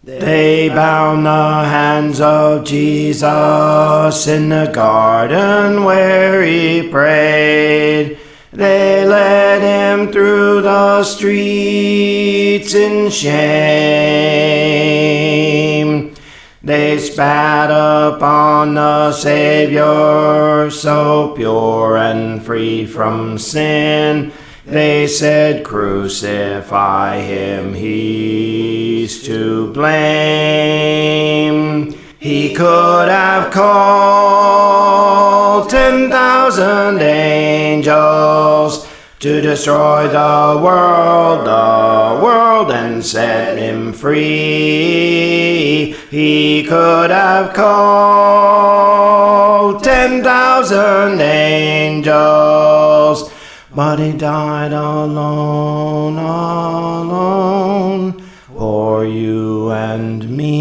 They bound the hands of Jesus in the garden where he prayed. They led him through the streets in shame. They spat upon the Savior, so pure and free from sin. They said, "Crucify him, he's to blame." He could have called 10,000 angels to destroy the world, and set him free. He could have called 10,000 angels, but he died alone, alone, for you and me.